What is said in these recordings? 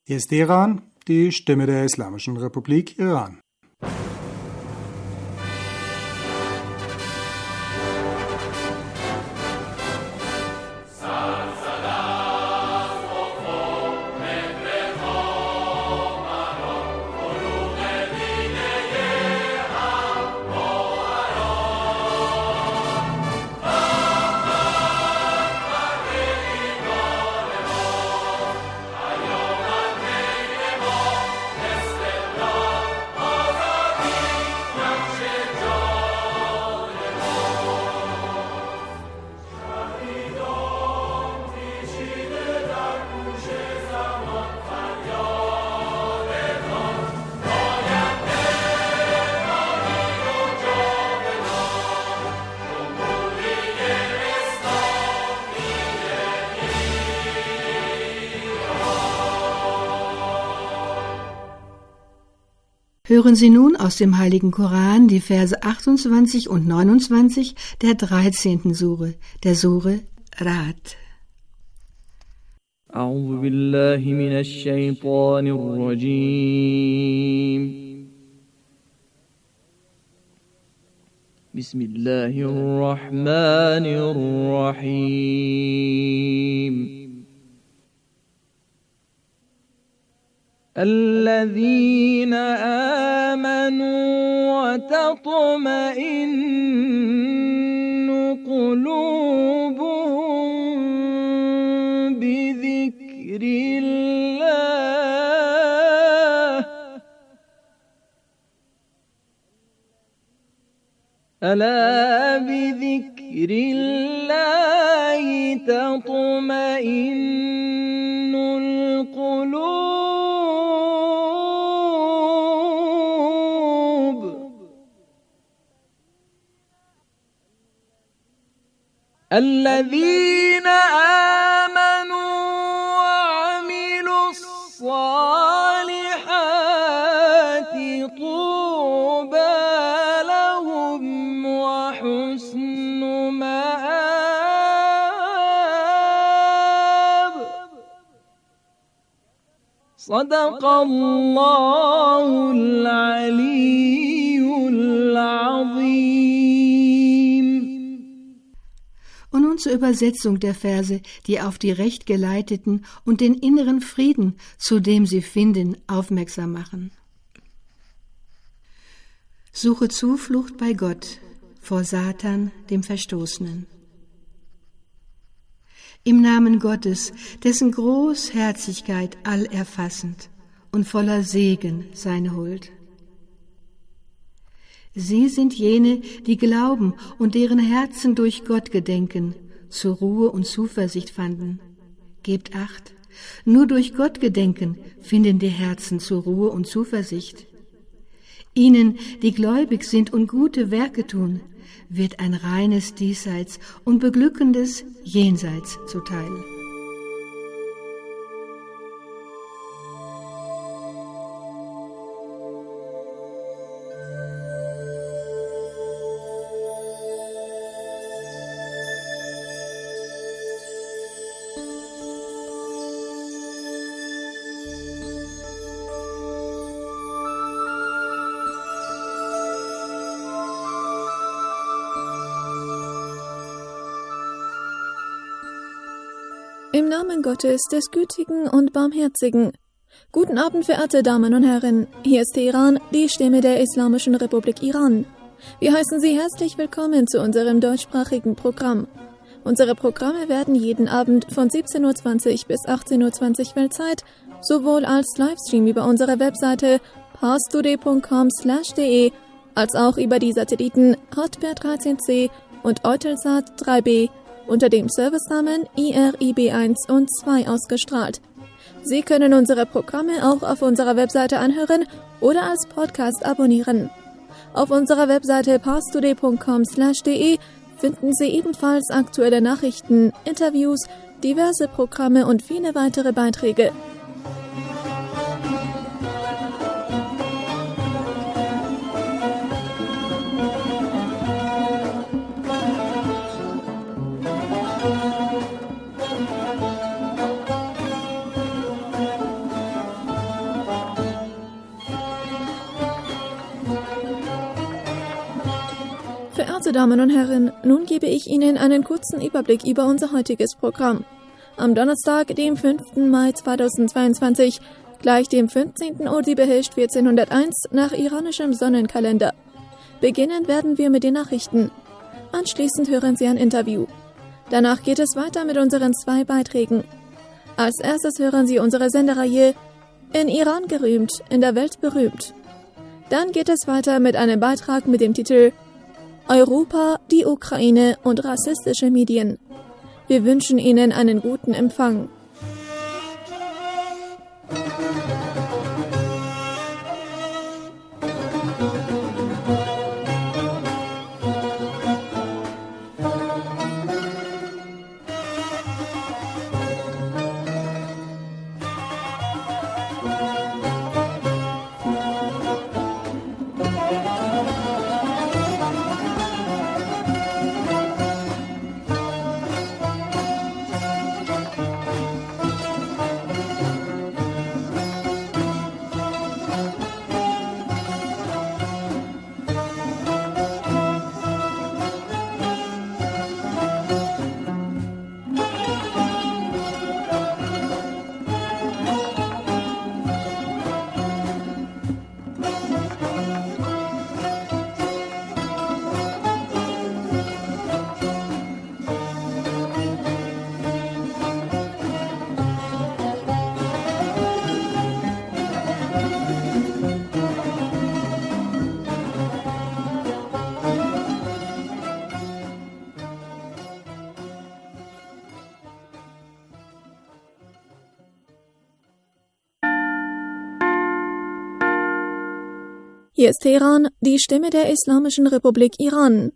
Hier ist Teheran, die Stimme der Islamischen Republik Iran. Hören Sie nun aus dem Heiligen Koran die Verse 28 und 29 der 13. Sure, der Sure Ra'd. أعوذ بالله من الشيطان الرجيم بسم الله الرحمن الرحيم الذين آمنوا وتطمئن قلوبهم بذكر الله ألا بذكر الله تطمئن القلوب الذين آمنوا وعملوا الصالحات طوبى لهم وحسن مآب صدق الله العلي العظيم. Und nun zur Übersetzung der Verse, die auf die recht geleiteten und den inneren Frieden, zu dem sie finden, aufmerksam machen. Suche Zuflucht bei Gott vor Satan, dem Verstoßenen. Im Namen Gottes, dessen Großherzigkeit allerfassend und voller Segen seine Huld. Sie sind jene, die glauben und deren Herzen durch Gott gedenken, zur Ruhe und Zuversicht fanden. Gebt Acht, nur durch Gott gedenken finden die Herzen zur Ruhe und Zuversicht. Ihnen, die gläubig sind und gute Werke tun, wird ein reines Diesseits und beglückendes Jenseits zuteil. Im Namen Gottes, des Gütigen und Barmherzigen. Guten Abend, verehrte Damen und Herren. Hier ist Teheran, die Stimme der Islamischen Republik Iran. Wir heißen Sie herzlich willkommen zu unserem deutschsprachigen Programm. Unsere Programme werden jeden Abend von 17:20 Uhr bis 18:20 Uhr Weltzeit sowohl als Livestream über unsere Webseite parstoday.com/de als auch über die Satelliten Hotbird 13C und Eutelsat 3B unter dem Servicenamen IRIB1 und 2 ausgestrahlt. Sie können unsere Programme auch auf unserer Webseite anhören oder als Podcast abonnieren. Auf unserer Webseite parstoday.com/de finden Sie ebenfalls aktuelle Nachrichten, Interviews, diverse Programme und viele weitere Beiträge. Verehrte Damen und Herren, nun gebe ich Ihnen einen kurzen Überblick über unser heutiges Programm. Am Donnerstag, dem 5. Mai 2022, gleich dem 15. Urdibehesht 1401 nach iranischem Sonnenkalender. Beginnen werden wir mit den Nachrichten. Anschließend hören Sie ein Interview. Danach geht es weiter mit unseren 2 Beiträgen. Als erstes hören Sie unsere Sendereihe In Iran gerühmt, in der Welt berühmt. Dann geht es weiter mit einem Beitrag mit dem Titel Europa, die Ukraine und rassistische Medien. Wir wünschen Ihnen einen guten Empfang. Hier ist Teheran, die Stimme der Islamischen Republik Iran.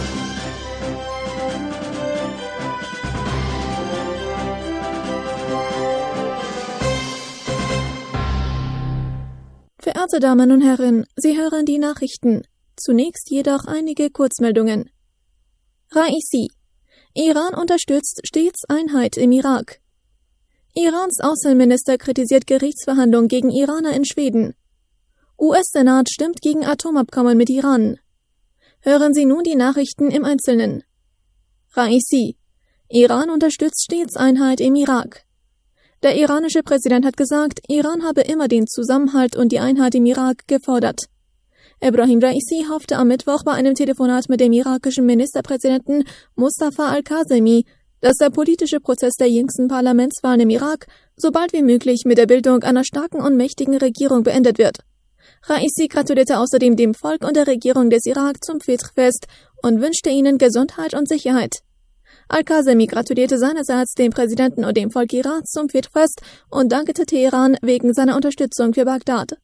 Verehrte Damen und Herren, Sie hören die Nachrichten. Zunächst jedoch einige Kurzmeldungen. Raisi: Iran unterstützt stets Einheit im Irak. Irans Außenminister kritisiert Gerichtsverhandlung gegen Iraner in Schweden. US-Senat stimmt gegen Atomabkommen mit Iran. Hören Sie nun die Nachrichten im Einzelnen. Raisi: Iran unterstützt stets Einheit im Irak. Der iranische Präsident hat gesagt, Iran habe immer den Zusammenhalt und die Einheit im Irak gefordert. Ebrahim Raisi hoffte am Mittwoch bei einem Telefonat mit dem irakischen Ministerpräsidenten Mustafa al-Kazemi, dass der politische Prozess der jüngsten Parlamentswahlen im Irak so bald wie möglich mit der Bildung einer starken und mächtigen Regierung beendet wird. Raisi gratulierte außerdem dem Volk und der Regierung des Irak zum Fitr-Fest und wünschte ihnen Gesundheit und Sicherheit. Al-Kazemi gratulierte seinerseits dem Präsidenten und dem Volk Iraks zum Fitr-Fest und dankte Teheran wegen seiner Unterstützung für Bagdad.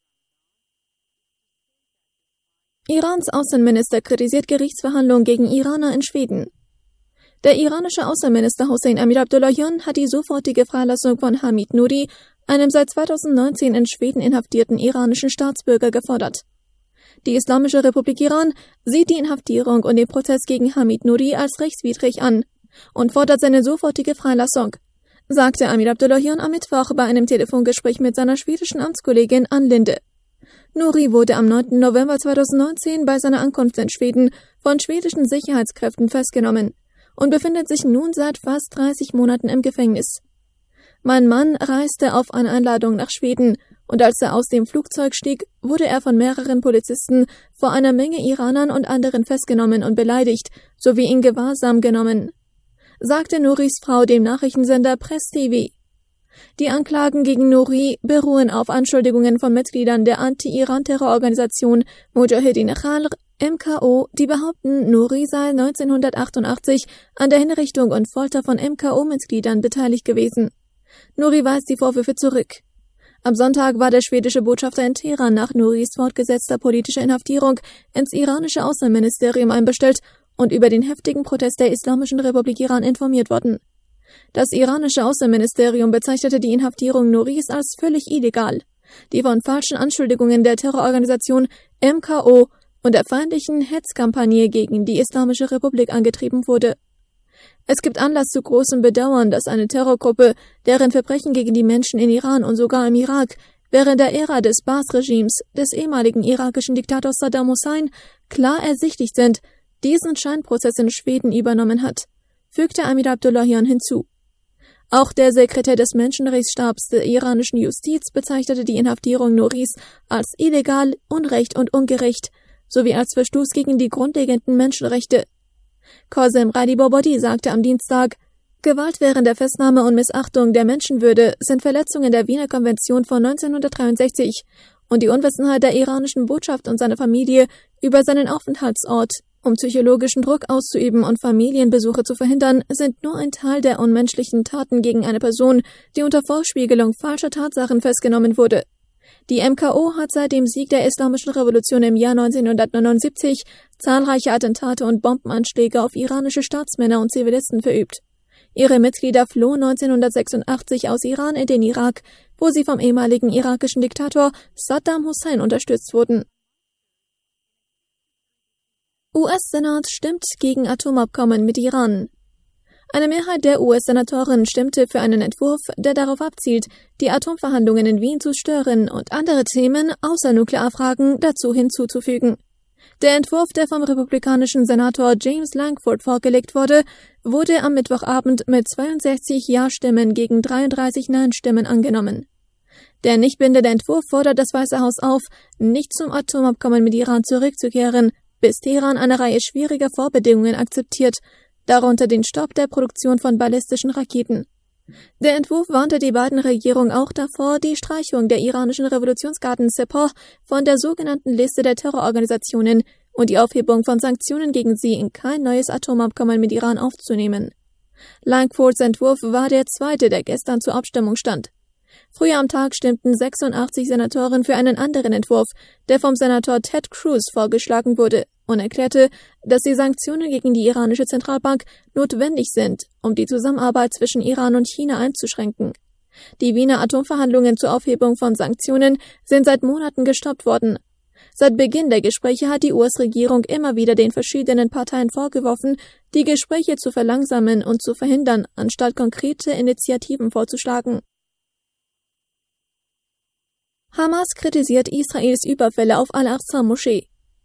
Irans Außenminister kritisiert Gerichtsverhandlungen gegen Iraner in Schweden. Der iranische Außenminister Hossein Amir Abdullahian hat die sofortige Freilassung von Hamid Nouri, einem seit 2019 in Schweden inhaftierten iranischen Staatsbürger, gefordert. Die Islamische Republik Iran sieht die Inhaftierung und den Prozess gegen Hamid Nouri als rechtswidrig an und fordert seine sofortige Freilassung, sagte Amir Abdullahian am Mittwoch bei einem Telefongespräch mit seiner schwedischen Amtskollegin Ann Linde. Nouri wurde am 9. November 2019 bei seiner Ankunft in Schweden von schwedischen Sicherheitskräften festgenommen und befindet sich nun seit fast 30 Monaten im Gefängnis. Mein Mann reiste auf eine Einladung nach Schweden und als er aus dem Flugzeug stieg, wurde er von mehreren Polizisten vor einer Menge Iranern und anderen festgenommen und beleidigt, sowie in Gewahrsam genommen, sagte Nouris Frau dem Nachrichtensender Press TV. Die Anklagen gegen Nouri beruhen auf Anschuldigungen von Mitgliedern der Anti-Iran-Terrororganisation Mujahedin Khalq, MKO, die behaupten, Nouri sei 1988 an der Hinrichtung und Folter von MKO-Mitgliedern beteiligt gewesen. Nouri weist die Vorwürfe zurück. Am Sonntag war der schwedische Botschafter in Teheran nach Nouris fortgesetzter politischer Inhaftierung ins iranische Außenministerium einbestellt und über den heftigen Protest der Islamischen Republik Iran informiert worden. Das iranische Außenministerium bezeichnete die Inhaftierung Nouris als völlig illegal, die von falschen Anschuldigungen der Terrororganisation MKO und der feindlichen Hetzkampagne gegen die Islamische Republik angetrieben wurde. Es gibt Anlass zu großem Bedauern, dass eine Terrorgruppe, deren Verbrechen gegen die Menschen in Iran und sogar im Irak während der Ära des Baas-Regimes des ehemaligen irakischen Diktators Saddam Hussein klar ersichtlich sind, diesen Scheinprozess in Schweden übernommen hat, fügte Amir Abdullahian hinzu. Auch der Sekretär des Menschenrechtsstabs der iranischen Justiz bezeichnete die Inhaftierung Nouris als illegal, unrecht und ungerecht, sowie als Verstoß gegen die grundlegenden Menschenrechte. Qasem Ghalibabadi sagte am Dienstag, Gewalt während der Festnahme und Missachtung der Menschenwürde sind Verletzungen der Wiener Konvention von 1963 und die Unwissenheit der iranischen Botschaft und seiner Familie über seinen Aufenthaltsort, um psychologischen Druck auszuüben und Familienbesuche zu verhindern, sind nur ein Teil der unmenschlichen Taten gegen eine Person, die unter Vorspiegelung falscher Tatsachen festgenommen wurde. Die MKO hat seit dem Sieg der Islamischen Revolution im Jahr 1979 zahlreiche Attentate und Bombenanschläge auf iranische Staatsmänner und Zivilisten verübt. Ihre Mitglieder flohen 1986 aus Iran in den Irak, wo sie vom ehemaligen irakischen Diktator Saddam Hussein unterstützt wurden. US-Senat stimmt gegen Atomabkommen mit Iran. Eine Mehrheit der US-Senatoren stimmte für einen Entwurf, der darauf abzielt, die Atomverhandlungen in Wien zu stören und andere Themen außer Nuklearfragen dazu hinzuzufügen. Der Entwurf, der vom republikanischen Senator James Lankford vorgelegt wurde, wurde am Mittwochabend mit 62 Ja-Stimmen gegen 33 Nein-Stimmen angenommen. Der nicht bindende Entwurf fordert das Weiße Haus auf, nicht zum Atomabkommen mit Iran zurückzukehren, bis Teheran eine Reihe schwieriger Vorbedingungen akzeptiert, darunter den Stopp der Produktion von ballistischen Raketen. Der Entwurf warnte die beiden Regierungen auch davor, die Streichung der iranischen Revolutionsgarden Sepah von der sogenannten Liste der Terrororganisationen und die Aufhebung von Sanktionen gegen sie in kein neues Atomabkommen mit Iran aufzunehmen. Lankfords Entwurf war der zweite, der gestern zur Abstimmung stand. Früher am Tag stimmten 86 Senatoren für einen anderen Entwurf, der vom Senator Ted Cruz vorgeschlagen wurde, und erklärte, dass die Sanktionen gegen die iranische Zentralbank notwendig sind, um die Zusammenarbeit zwischen Iran und China einzuschränken. Die Wiener Atomverhandlungen zur Aufhebung von Sanktionen sind seit Monaten gestoppt worden. Seit Beginn der Gespräche hat die US-Regierung immer wieder den verschiedenen Parteien vorgeworfen, die Gespräche zu verlangsamen und zu verhindern, anstatt konkrete Initiativen vorzuschlagen. Hamas kritisiert Israels Überfälle auf Al-Aqsa-Moschee.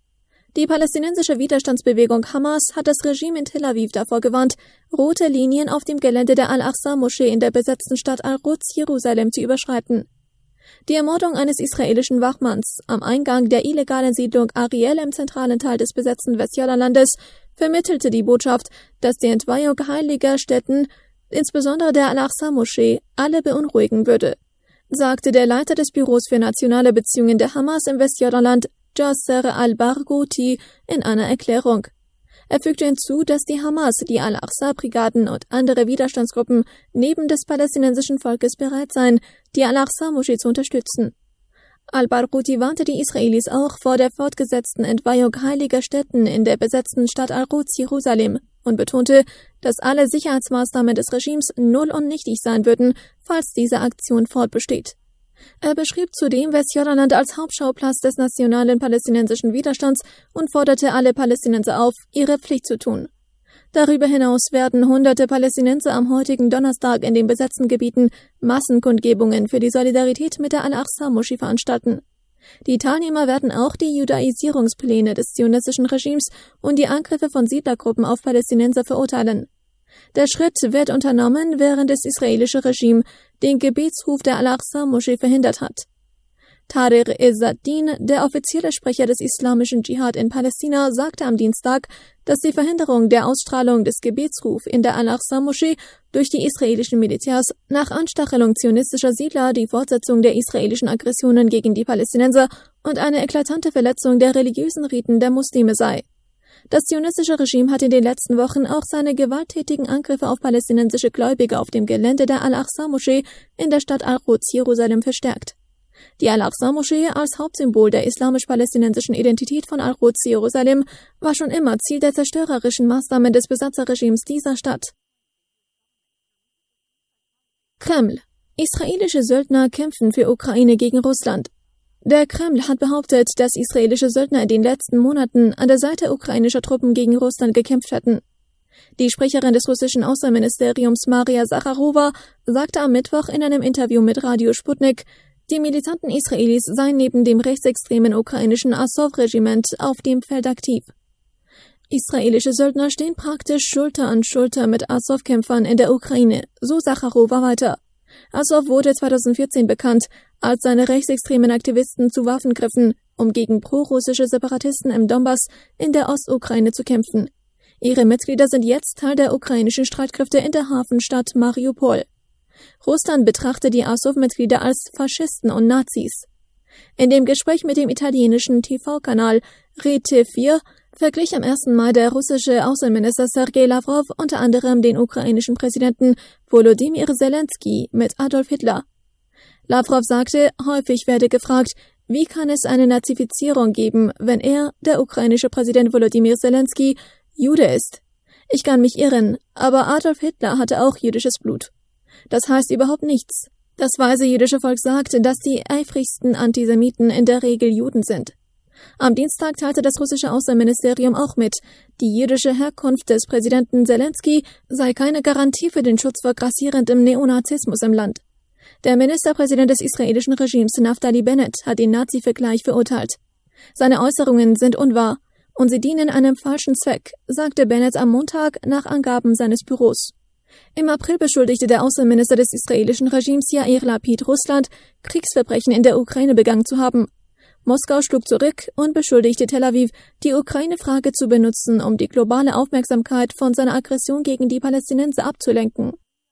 Die palästinensische Widerstandsbewegung Hamas hat das Regime in Tel Aviv davor gewarnt, rote Linien auf dem Gelände der Al-Aqsa-Moschee in der besetzten Stadt Al-Quds, Jerusalem, zu überschreiten. Die Ermordung eines israelischen Wachmanns am Eingang der illegalen Siedlung Ariel im zentralen Teil des besetzten Westjordanlandes vermittelte die Botschaft, dass die Entweihung heiliger Stätten, insbesondere der Al-Aqsa-Moschee, alle beunruhigen würde, sagte der Leiter des Büros für nationale Beziehungen der Hamas im Westjordanland, Jasser al-Barghouti, in einer Erklärung. Er fügte hinzu, dass die Hamas, die Al-Aqsa-Brigaden und andere Widerstandsgruppen neben des palästinensischen Volkes bereit seien, die Al-Aqsa-Moschee zu unterstützen. Al-Barghouti warnte die Israelis auch vor der fortgesetzten Entweihung heiliger Stätten in der besetzten Stadt Al-Quds, Jerusalem, und betonte, dass alle Sicherheitsmaßnahmen des Regimes null und nichtig sein würden, falls diese Aktion fortbesteht. Er beschrieb zudem Westjordanland als Hauptschauplatz des nationalen palästinensischen Widerstands und forderte alle Palästinenser auf, ihre Pflicht zu tun. Darüber hinaus werden hunderte Palästinenser am heutigen Donnerstag in den besetzten Gebieten Massenkundgebungen für die Solidarität mit der Al-Aqsa-Moschee veranstalten. Die Teilnehmer werden auch die Judaisierungspläne des zionistischen Regimes und die Angriffe von Siedlergruppen auf Palästinenser verurteilen. Der Schritt wird unternommen, während das israelische Regime den Gebetsruf der Al-Aqsa-Moschee verhindert hat. Tariq Izz-ad-Din, der offizielle Sprecher des islamischen Dschihad in Palästina, sagte am Dienstag, dass die Verhinderung der Ausstrahlung des Gebetsrufs in der Al-Aqsa-Moschee durch die israelischen Militärs nach Anstachelung zionistischer Siedler die Fortsetzung der israelischen Aggressionen gegen die Palästinenser und eine eklatante Verletzung der religiösen Riten der Muslime sei. Das zionistische Regime hat in den letzten Wochen auch seine gewalttätigen Angriffe auf palästinensische Gläubige auf dem Gelände der Al-Aqsa-Moschee in der Stadt Al-Quds, Jerusalem, verstärkt. Die Al-Aqsa-Moschee als Hauptsymbol der islamisch-palästinensischen Identität von Al-Quds, Jerusalem, war schon immer Ziel der zerstörerischen Maßnahmen des Besatzerregimes dieser Stadt. Kreml. Israelische Söldner kämpfen für Ukraine gegen Russland. Der Kreml hat behauptet, dass israelische Söldner in den letzten Monaten an der Seite ukrainischer Truppen gegen Russland gekämpft hätten. Die Sprecherin des russischen Außenministeriums Maria Sacharowa sagte am Mittwoch in einem Interview mit Radio Sputnik, die militanten Israelis seien neben dem rechtsextremen ukrainischen Azov-Regiment auf dem Feld aktiv. Israelische Söldner stehen praktisch Schulter an Schulter mit Asow-Kämpfern in der Ukraine, so Sacharowa weiter. Asow wurde 2014 bekannt, als seine rechtsextremen Aktivisten zu Waffen griffen, um gegen prorussische Separatisten im Donbass in der Ostukraine zu kämpfen. Ihre Mitglieder sind jetzt Teil der ukrainischen Streitkräfte in der Hafenstadt Mariupol. Russland betrachtet die Asow-Mitglieder als Faschisten und Nazis. In dem Gespräch mit dem italienischen TV-Kanal RT4 verglich am 1. Mai der russische Außenminister Sergei Lavrov unter anderem den ukrainischen Präsidenten Volodymyr Zelensky mit Adolf Hitler. Lavrov sagte, häufig werde gefragt, wie kann es eine Nazifizierung geben, wenn er, der ukrainische Präsident Volodymyr Zelensky, Jude ist. Ich kann mich irren, aber Adolf Hitler hatte auch jüdisches Blut. Das heißt überhaupt nichts. Das weise jüdische Volk sagt, dass die eifrigsten Antisemiten in der Regel Juden sind. Am Dienstag teilte das russische Außenministerium auch mit, die jüdische Herkunft des Präsidenten Zelensky sei keine Garantie für den Schutz vor grassierendem Neonazismus im Land. Der Ministerpräsident des israelischen Regimes Naftali Bennett hat den Nazi-Vergleich verurteilt. Seine Äußerungen sind unwahr und sie dienen einem falschen Zweck, sagte Bennett am Montag nach Angaben seines Büros. Im April beschuldigte der Außenminister des israelischen Regimes Yair Lapid Russland, Kriegsverbrechen in der Ukraine begangen zu haben. Moskau schlug zurück und beschuldigte Tel Aviv, die Ukraine-Frage zu benutzen, um die globale Aufmerksamkeit von seiner Aggression gegen die Palästinenser abzulenken.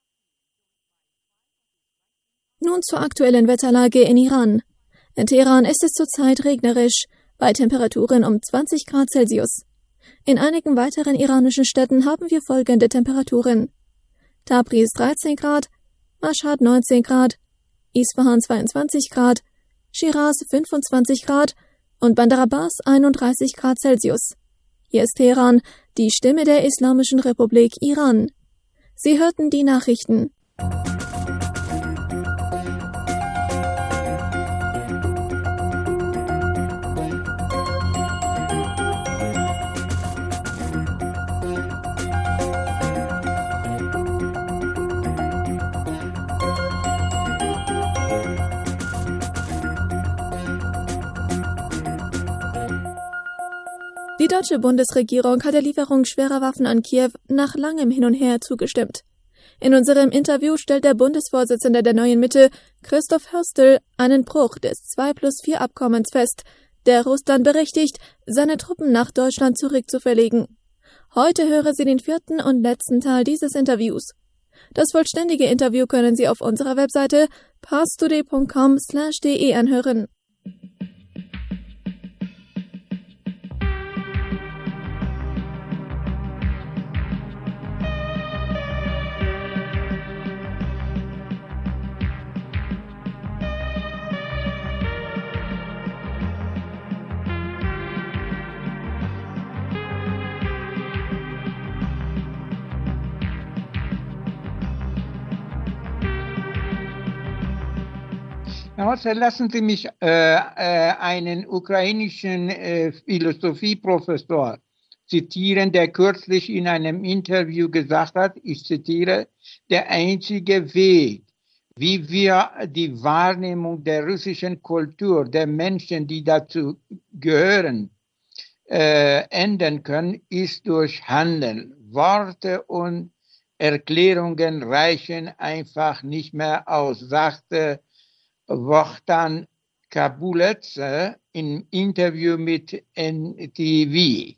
Nun zur aktuellen Wetterlage in Iran. In Teheran ist es zurzeit regnerisch, bei Temperaturen um 20 Grad Celsius. In einigen weiteren iranischen Städten haben wir folgende Temperaturen: Tabriz 13 Grad, Mashhad 19 Grad, Isfahan 22 Grad, Shiraz 25 Grad und Bandar Abbas 31 Grad Celsius. Hier ist Teheran, die Stimme der Islamischen Republik Iran. Sie hörten die Nachrichten. Die deutsche Bundesregierung hat der Lieferung schwerer Waffen an Kiew nach langem Hin und Her zugestimmt. In unserem Interview stellt der Bundesvorsitzende der Neuen Mitte, Christoph Hörstel, einen Bruch des 2+4-Abkommens fest, der Russland berechtigt, seine Truppen nach Deutschland zurückzuverlegen. Heute hören Sie den 4. und letzten Teil dieses Interviews. Das vollständige Interview können Sie auf unserer Webseite parstoday.com/de anhören. Lassen Sie mich einen ukrainischen Philosophieprofessor zitieren, der kürzlich in einem Interview gesagt hat, ich zitiere, der einzige Weg, wie wir die Wahrnehmung der russischen Kultur, der Menschen, die dazu gehören, ändern können, ist durch Handeln. Worte und Erklärungen reichen einfach nicht mehr aus, sagte Wohtan Kabulets im Interview mit NTV.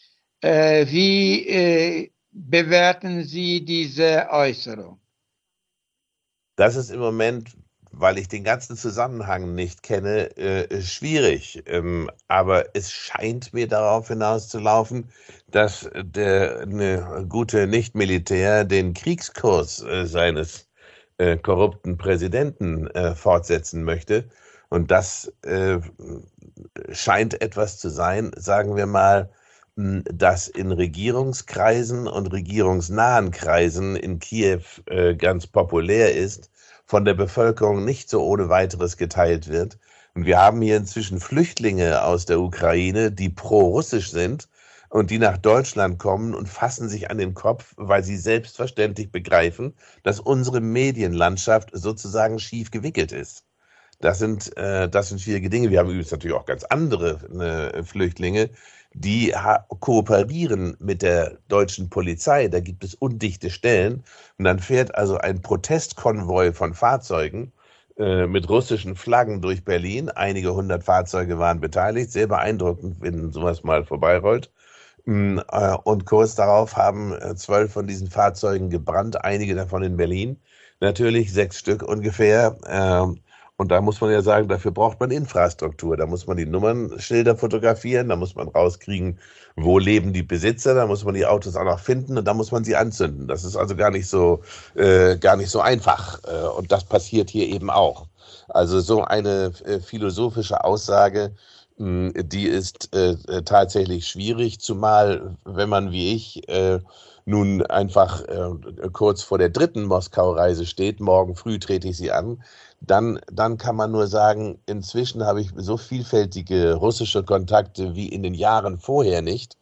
Wie bewerten Sie diese Äußerung? Das ist im Moment, weil ich den ganzen Zusammenhang nicht kenne, schwierig. Aber es scheint mir darauf hinauszulaufen, dass eine gute Nicht-Militär den Kriegskurs seines korrupten Präsidenten fortsetzen möchte. Und das scheint etwas zu sein, sagen wir mal, das in Regierungskreisen und regierungsnahen Kreisen in Kiew ganz populär ist, von der Bevölkerung nicht so ohne weiteres geteilt wird. Und wir haben hier inzwischen Flüchtlinge aus der Ukraine, die pro-russisch sind und die nach Deutschland kommen und fassen sich an den Kopf, weil sie selbstverständlich begreifen, dass unsere Medienlandschaft sozusagen schief gewickelt ist. Das sind schwierige Dinge. Wir haben übrigens natürlich auch ganz andere Flüchtlinge, die kooperieren mit der deutschen Polizei. Da gibt es undichte Stellen. Und dann fährt also ein Protestkonvoi von Fahrzeugen mit russischen Flaggen durch Berlin. Einige 100 Fahrzeuge waren beteiligt. Sehr beeindruckend, wenn sowas mal vorbeirollt. Und kurz darauf haben 12 von diesen Fahrzeugen gebrannt, einige davon in Berlin. Natürlich 6 Stück ungefähr. Und da muss man ja sagen, dafür braucht man Infrastruktur. Da muss man die Nummernschilder fotografieren, da muss man rauskriegen, wo leben die Besitzer, da muss man die Autos auch noch finden und da muss man sie anzünden. Das ist also gar nicht so einfach. Und das passiert hier eben auch. Also so eine philosophische Aussage, die ist tatsächlich schwierig, zumal wenn man wie ich nun einfach kurz vor der 3. Moskau-Reise steht, morgen früh trete ich sie an, dann kann man nur sagen, inzwischen habe ich so vielfältige russische Kontakte wie in den Jahren vorher nicht.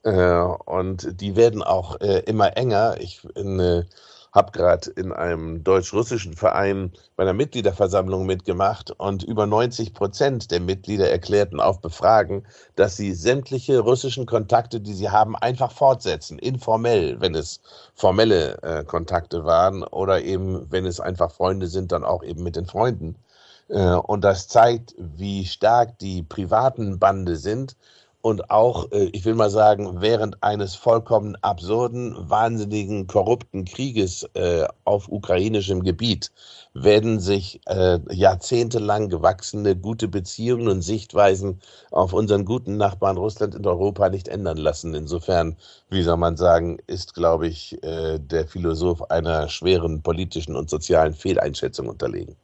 Und die werden auch immer enger. Ich habe gerade in einem deutsch-russischen Verein bei einer Mitgliederversammlung mitgemacht und über 90% der Mitglieder erklärten auf Befragen, dass sie sämtliche russischen Kontakte, die sie haben, einfach fortsetzen, informell, wenn es formelle Kontakte waren oder eben, wenn es einfach Freunde sind, dann auch eben mit den Freunden. Und das zeigt, wie stark die privaten Bande sind. Und auch, ich will mal sagen, während eines vollkommen absurden, wahnsinnigen, korrupten Krieges auf ukrainischem Gebiet werden sich jahrzehntelang gewachsene gute Beziehungen und Sichtweisen auf unseren guten Nachbarn Russland und Europa nicht ändern lassen. Insofern, wie soll man sagen, ist, glaube ich, der Philosoph einer schweren politischen und sozialen Fehleinschätzung unterlegen.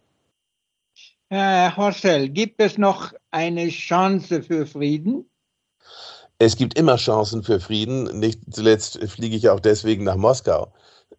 Herr Horschel, gibt es noch eine Chance für Frieden? Es gibt immer Chancen für Frieden. Nicht zuletzt fliege ich auch deswegen nach Moskau.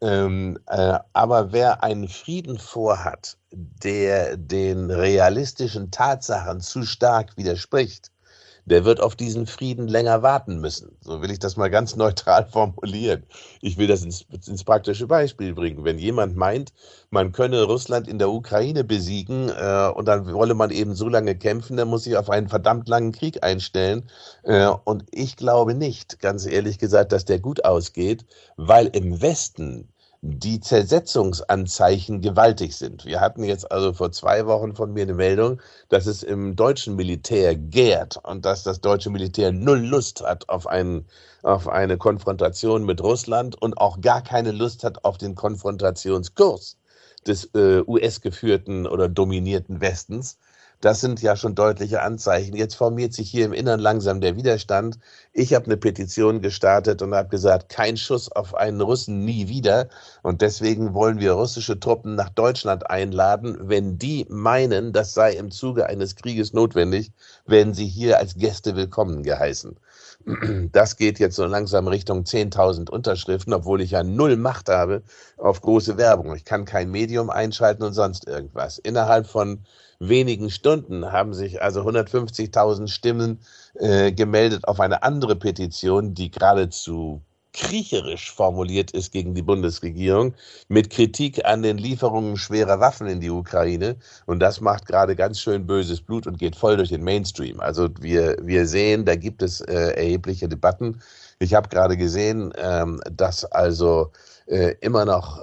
Aber wer einen Frieden vorhat, der den realistischen Tatsachen zu stark widerspricht, der wird auf diesen Frieden länger warten müssen. So will ich das mal ganz neutral formulieren. Ich will das ins praktische Beispiel bringen. Wenn jemand meint, man könne Russland in der Ukraine besiegen und dann wolle man eben so lange kämpfen, dann muss sich auf einen verdammt langen Krieg einstellen. Und ich glaube nicht, ganz ehrlich gesagt, dass der gut ausgeht, weil im Westen die Zersetzungsanzeichen gewaltig sind. Wir hatten jetzt also vor 2 Wochen von mir eine Meldung, dass es im deutschen Militär gärt und dass das deutsche Militär null Lust hat auf eine Konfrontation mit Russland und auch gar keine Lust hat auf den Konfrontationskurs des US-geführten oder dominierten Westens. Das sind ja schon deutliche Anzeichen. Jetzt formiert sich hier im Innern langsam der Widerstand. Ich habe eine Petition gestartet und habe gesagt, kein Schuss auf einen Russen, nie wieder. Und deswegen wollen wir russische Truppen nach Deutschland einladen. Wenn die meinen, das sei im Zuge eines Krieges notwendig, werden sie hier als Gäste willkommen geheißen. Das geht jetzt so langsam Richtung 10.000 Unterschriften, obwohl ich ja null Macht habe auf große Werbung. Ich kann kein Medium einschalten und sonst irgendwas. Innerhalb von wenigen Stunden haben sich also 150.000 Stimmen gemeldet auf eine andere Petition, die geradezu kriecherisch formuliert ist gegen die Bundesregierung, mit Kritik an den Lieferungen schwerer Waffen in die Ukraine. Und das macht gerade ganz schön böses Blut und geht voll durch den Mainstream. Also wir sehen, da gibt es erhebliche Debatten. Ich habe gerade gesehen, dass also immer noch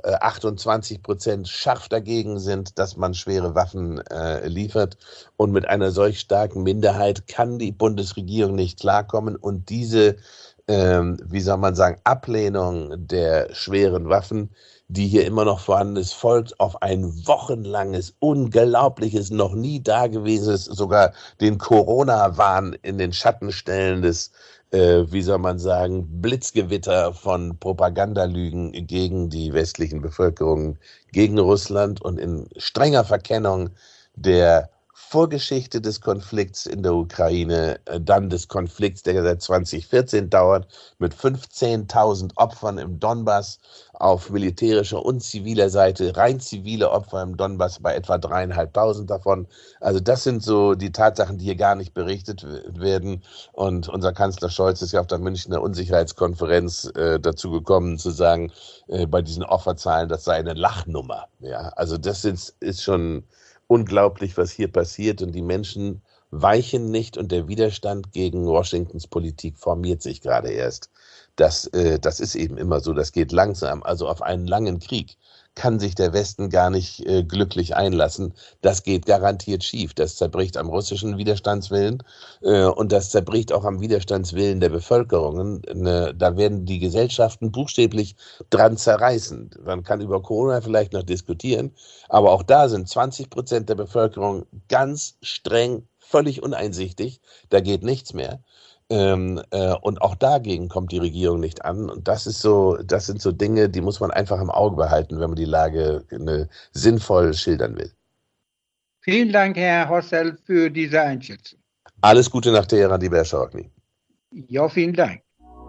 28% scharf dagegen sind, dass man schwere Waffen liefert. Und mit einer solch starken Minderheit kann die Bundesregierung nicht klarkommen. Und diese, wie soll man sagen, Ablehnung der schweren Waffen, die hier immer noch vorhanden ist, folgt auf ein wochenlanges, unglaubliches, noch nie dagewesenes, sogar den Corona-Wahn in den Schatten stellendes, wie soll man sagen, Blitzgewitter von Propagandalügen gegen die westlichen Bevölkerungen, gegen Russland und in strenger Verkennung der Vorgeschichte des Konflikts in der Ukraine, dann des Konflikts, der seit 2014 dauert, mit 15.000 Opfern im Donbass auf militärischer und ziviler Seite, rein zivile Opfer im Donbass bei etwa 3.500 davon. Also das sind so die Tatsachen, die hier gar nicht berichtet werden. Und unser Kanzler Scholz ist ja auf der Münchner Unsicherheitskonferenz dazu gekommen, zu sagen, bei diesen Opferzahlen, das sei eine Lachnummer. Ja, also das ist schon unglaublich, was hier passiert, und die Menschen weichen nicht und der Widerstand gegen Washingtons Politik formiert sich gerade erst. Das ist eben immer so, das geht langsam. Also auf einen langen Krieg kann sich der Westen gar nicht glücklich einlassen. Das geht garantiert schief. Das zerbricht am russischen Widerstandswillen und das zerbricht auch am Widerstandswillen der Bevölkerungen. Da werden die Gesellschaften buchstäblich dran zerreißen. Man kann über Corona vielleicht noch diskutieren, aber auch da sind 20% der Bevölkerung ganz streng, völlig uneinsichtig. Da geht nichts mehr. Und auch dagegen kommt die Regierung nicht an. Und das sind so Dinge, die muss man einfach im Auge behalten, wenn man die Lage sinnvoll schildern will. Vielen Dank, Herr Hossel, für diese Einschätzung. Alles Gute nach Teheran, lieber Herr Schorokny. Ja, vielen Dank.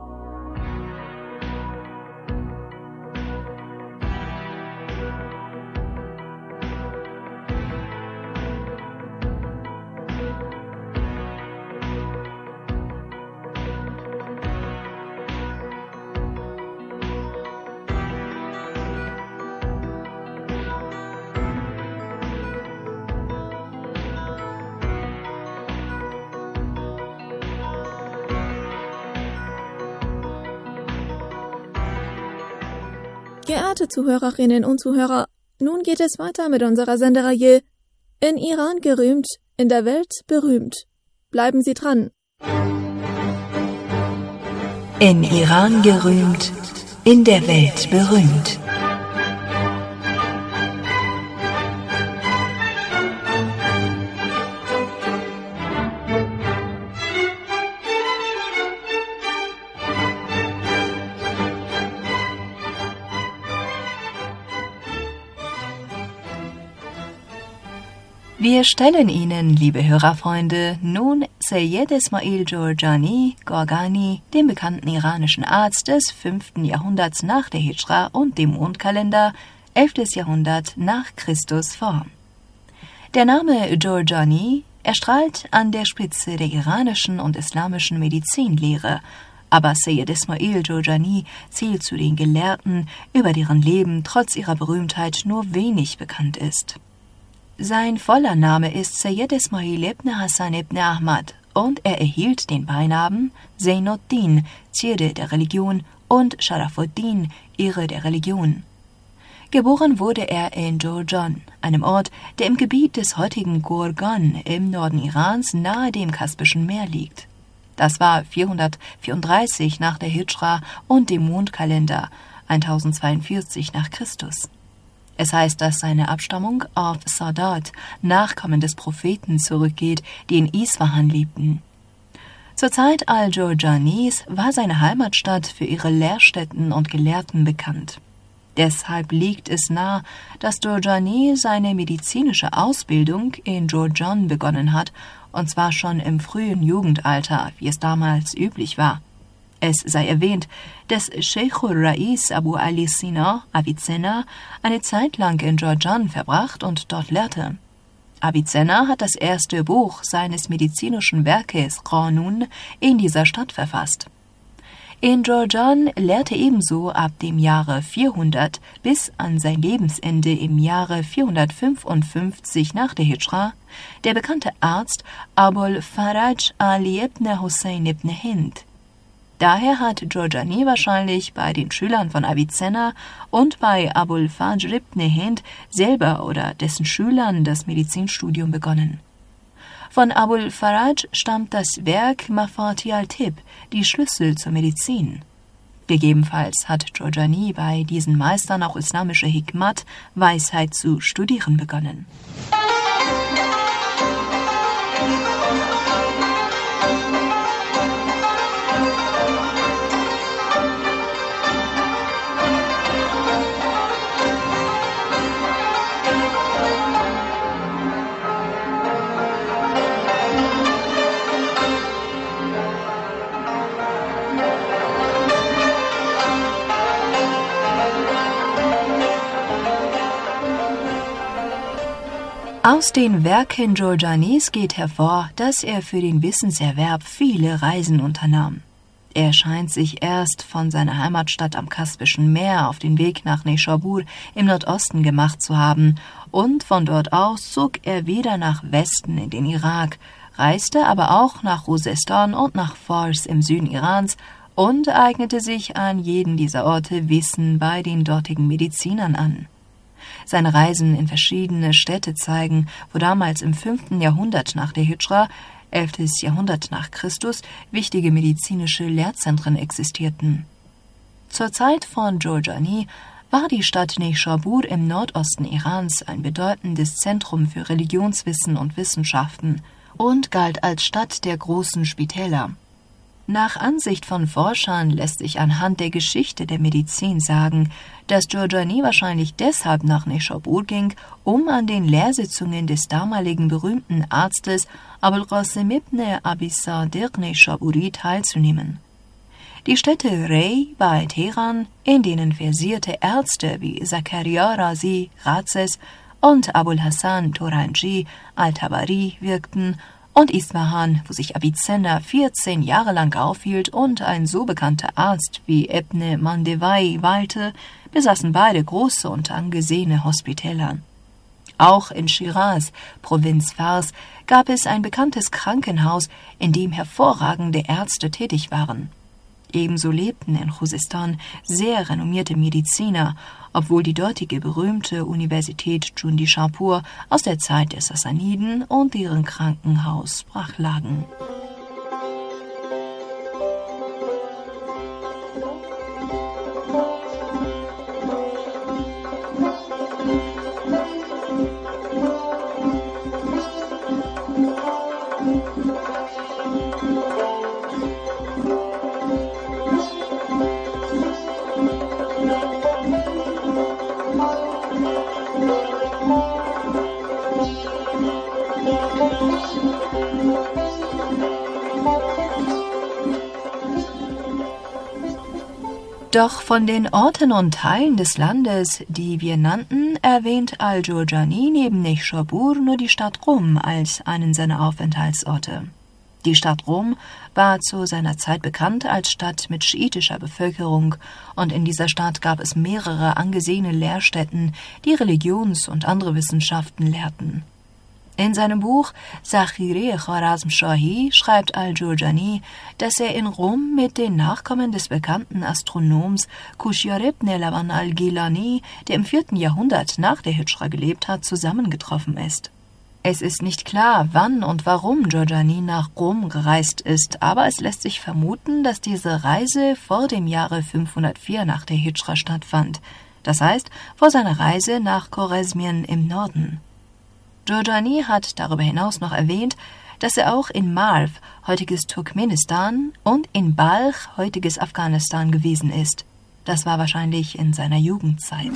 Geehrte Zuhörerinnen und Zuhörer, nun geht es weiter mit unserer Sendereihe In Iran gerühmt, in der Welt berühmt. Bleiben Sie dran. In Iran gerühmt, in der Welt berühmt. Wir stellen Ihnen, liebe Hörerfreunde, nun Seyyed Esmail Jorjani Gorgani, den bekannten iranischen Arzt des 5. Jahrhunderts nach der Hijra und dem Mondkalender, 11. Jahrhundert nach Christus vor. Der Name Jorjani erstrahlt an der Spitze der iranischen und islamischen Medizinlehre, aber Seyyed Esmail Jorjani zählt zu den Gelehrten, über deren Leben trotz ihrer Berühmtheit nur wenig bekannt ist. Sein voller Name ist Seyyed Esmail ibn Hassan ibn Ahmad und er erhielt den Beinamen Zeynuddin, Zierde der Religion, und Sharafuddin, Ehre der Religion. Geboren wurde er in Jorjan, einem Ort, der im Gebiet des heutigen Gorgan im Norden Irans nahe dem Kaspischen Meer liegt. Das war 434 nach der Hijra und dem Mondkalender, 1042 nach Christus. Es heißt, dass seine Abstammung auf Sadat, Nachkommen des Propheten, zurückgeht, die in Isfahan lebten. Zur Zeit al-Jorjanis war seine Heimatstadt für ihre Lehrstätten und Gelehrten bekannt. Deshalb liegt es nahe, dass Jorjani seine medizinische Ausbildung in Jorjan begonnen hat, und zwar schon im frühen Jugendalter, wie es damals üblich war. Es sei erwähnt, dass Sheikhur Rais Abu Ali Sina, Avicenna, eine Zeit lang in Jorjan verbracht und dort lehrte. Avicenna hat das erste Buch seines medizinischen Werkes Qanun in dieser Stadt verfasst. In Jorjan lehrte ebenso ab dem Jahre 400 bis an sein Lebensende im Jahre 455 nach der Hijra der bekannte Arzt Abul Faraj Ali ibn Hussein ibn Hind. Daher hat Jorjani wahrscheinlich bei den Schülern von Avicenna und bei Abul Fajr ibn Hind selber oder dessen Schülern das Medizinstudium begonnen. Von Abul Faraj stammt das Werk Mafati al-Tib, die Schlüssel zur Medizin. Gegebenenfalls hat Jorjani bei diesen Meistern auch islamische Hikmat, Weisheit zu studieren begonnen. Aus den Werken Jorjanis geht hervor, dass er für den Wissenserwerb viele Reisen unternahm. Er scheint sich erst von seiner Heimatstadt am Kaspischen Meer auf den Weg nach Neyshabur im Nordosten gemacht zu haben, und von dort aus zog er wieder nach Westen in den Irak, reiste aber auch nach Khuzestan und nach Fars im Süden Irans und eignete sich an jeden dieser Orte Wissen bei den dortigen Medizinern an. Seine Reisen in verschiedene Städte zeigen, wo damals im 5. Jahrhundert nach der Hijra, 11. Jahrhundert nach Christus, wichtige medizinische Lehrzentren existierten. Zur Zeit von Jorjani war die Stadt Neyshabur im Nordosten Irans ein bedeutendes Zentrum für Religionswissen und Wissenschaften und galt als Stadt der großen Spitäler. Nach Ansicht von Forschern lässt sich anhand der Geschichte der Medizin sagen, dass Jorjani wahrscheinlich deshalb nach Neyshabur ging, um an den Lehrsitzungen des damaligen berühmten Arztes Abul Qasim ibn Abi Sadiq Neyshaburi teilzunehmen. Die Städte Rey bei Teheran, in denen versierte Ärzte wie Zakaria Razi, Razes und Abul Hassan Turanji al-Tabari wirkten, und Isfahan, wo sich Avicenna 14 Jahre lang aufhielt und ein so bekannter Arzt wie Ibn Mandevai weilte, besaßen beide große und angesehene Hospitäler. Auch in Schiraz, Provinz Fars, gab es ein bekanntes Krankenhaus, in dem hervorragende Ärzte tätig waren. Ebenso lebten in Khuzestan sehr renommierte Mediziner, obwohl die dortige berühmte Universität Jundishapur aus der Zeit der Sassaniden und deren Krankenhaus brach lagen. Doch von den Orten und Teilen des Landes, die wir nannten, erwähnt Al-Jorjani neben Neyshabur nur die Stadt Rum als einen seiner Aufenthaltsorte. Die Stadt Rum war zu seiner Zeit bekannt als Stadt mit schiitischer Bevölkerung, und in dieser Stadt gab es mehrere angesehene Lehrstätten, die Religions- und andere Wissenschaften lehrten. In seinem Buch Zakhireh Khwarazm-Shahi schreibt Al-Jorjani, dass er in Rom mit den Nachkommen des bekannten Astronoms Kushyar ibn Laban al-Gilani, der im 4. Jahrhundert nach der Hijra gelebt hat, zusammengetroffen ist. Es ist nicht klar, wann und warum Jorjani nach Rom gereist ist, aber es lässt sich vermuten, dass diese Reise vor dem Jahre 504 nach der Hijra stattfand, das heißt vor seiner Reise nach Chorezmien im Norden. Jorjani hat darüber hinaus noch erwähnt, dass er auch in Marv, heutiges Turkmenistan, und in Balch, heutiges Afghanistan, gewesen ist. Das war wahrscheinlich in seiner Jugendzeit.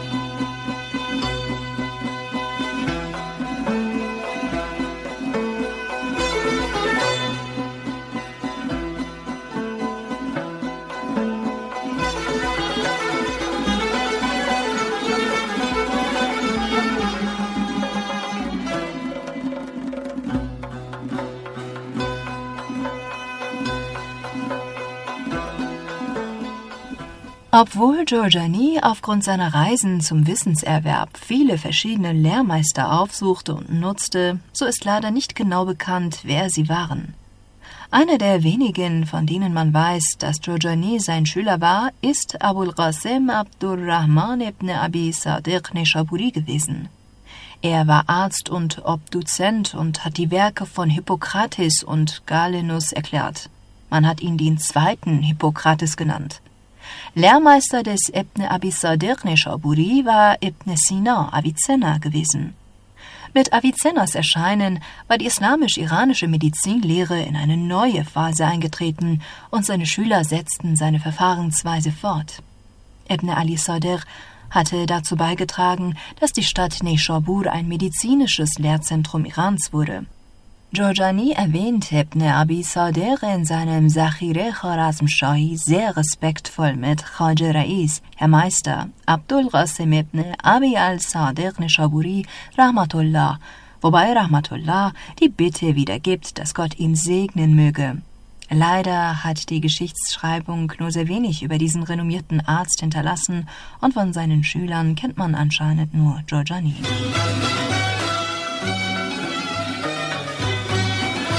Obwohl Jorjani aufgrund seiner Reisen zum Wissenserwerb viele verschiedene Lehrmeister aufsuchte und nutzte, so ist leider nicht genau bekannt, wer sie waren. Einer der wenigen, von denen man weiß, dass Jorjani sein Schüler war, ist Abul Qasim Abdurrahman ibn Abi Sadiq Neyshaburi gewesen. Er war Arzt und Obduzent und hat die Werke von Hippokrates und Galenus erklärt. Man hat ihn den zweiten Hippokrates genannt. Lehrmeister des Ibn Abi Sadiq Neyshaburi war Ibn Sina, Avicenna, gewesen. Mit Avicennas Erscheinen war die islamisch-iranische Medizinlehre in eine neue Phase eingetreten und seine Schüler setzten seine Verfahrensweise fort. Ibn Ali Sadiq hatte dazu beigetragen, dass die Stadt Neyshabur ein medizinisches Lehrzentrum Irans wurde. Jorjani erwähnt Ibn Abi Sadiq in seinem Zakhireh Khwarazm-Shahi sehr respektvoll mit Khaja Rais, Herr Meister, Abdul Qasim ibn Abi al-Sadiq Neyshaburi, Rahmatullah, wobei Rahmatullah die Bitte wiedergibt, dass Gott ihn segnen möge. Leider hat die Geschichtsschreibung nur sehr wenig über diesen renommierten Arzt hinterlassen und von seinen Schülern kennt man anscheinend nur Jorjani.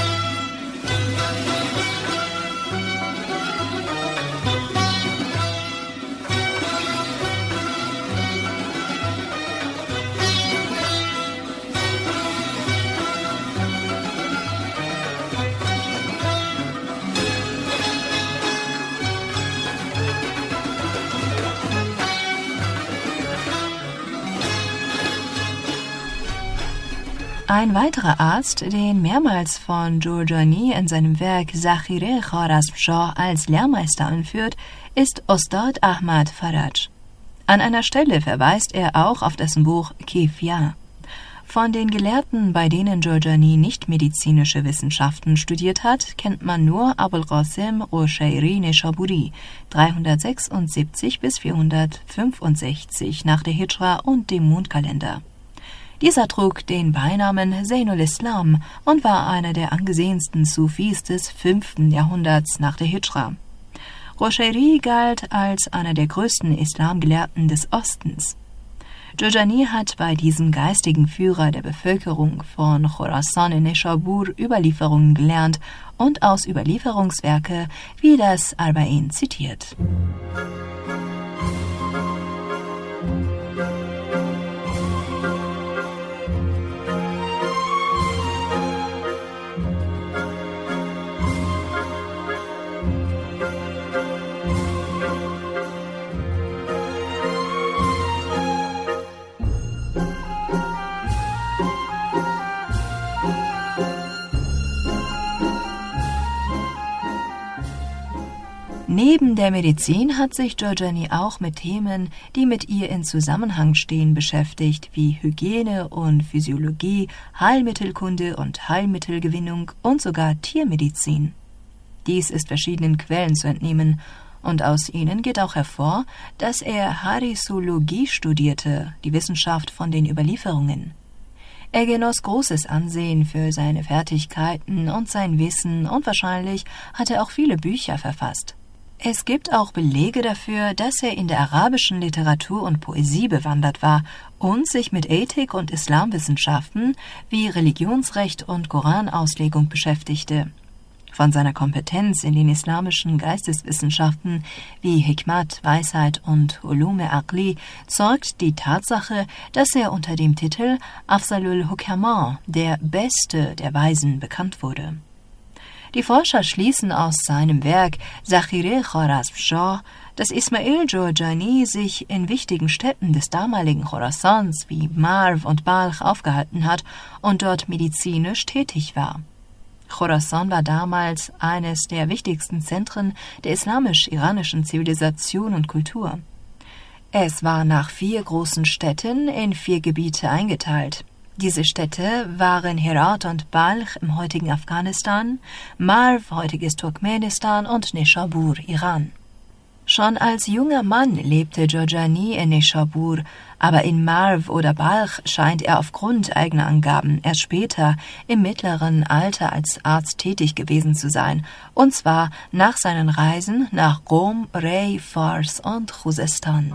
Ein weiterer Arzt, den mehrmals von Jorjani in seinem Werk Zakhireh Khwarazmshah als Lehrmeister anführt, ist Ostad Ahmad Faraj. An einer Stelle verweist er auch auf dessen Buch Kifya. Von den Gelehrten, bei denen Jorjani nicht medizinische Wissenschaften studiert hat, kennt man nur Abul Qasim Qushairi Nishaburi 376 bis 465 nach der Hijra und dem Mondkalender. Dieser trug den Beinamen Zainul Islam und war einer der angesehensten Sufis des 5. Jahrhunderts nach der Hijra. Qushairi galt als einer der größten Islamgelehrten des Ostens. Jorjani hat bei diesem geistigen Führer der Bevölkerung von Khorasan in Nishabur Überlieferungen gelernt und aus Überlieferungswerke wie das Arba'in zitiert. Neben der Medizin hat sich Jorjani auch mit Themen, die mit ihr in Zusammenhang stehen, beschäftigt, wie Hygiene und Physiologie, Heilmittelkunde und Heilmittelgewinnung und sogar Tiermedizin. Dies ist verschiedenen Quellen zu entnehmen, und aus ihnen geht auch hervor, dass er Harisologie studierte, die Wissenschaft von den Überlieferungen. Er genoss großes Ansehen für seine Fertigkeiten und sein Wissen und wahrscheinlich hat er auch viele Bücher verfasst. Es gibt auch Belege dafür, dass er in der arabischen Literatur und Poesie bewandert war und sich mit Ethik und Islamwissenschaften wie Religionsrecht und Koranauslegung beschäftigte. Von seiner Kompetenz in den islamischen Geisteswissenschaften wie Hikmat, Weisheit und Ulume Aqli zeugt die Tatsache, dass er unter dem Titel Afzalul Hukama, der Beste der Weisen, bekannt wurde. Die Forscher schließen aus seinem Werk Zakhireh Khwarazmshah, dass Ismail Jorjani sich in wichtigen Städten des damaligen Khorasans wie Marv und Balch aufgehalten hat und dort medizinisch tätig war. Khorasan war damals eines der wichtigsten Zentren der islamisch-iranischen Zivilisation und Kultur. Es war nach 4 großen Städten in 4 Gebiete eingeteilt. Diese Städte waren Herat und Balch im heutigen Afghanistan, Marv, heutiges Turkmenistan und Nishabur, Iran. Schon als junger Mann lebte Jorjani in Nishabur, aber in Marv oder Balch scheint er aufgrund eigener Angaben erst später im mittleren Alter als Arzt tätig gewesen zu sein, und zwar nach seinen Reisen nach Rom, Rey, Fars und Khuzestan.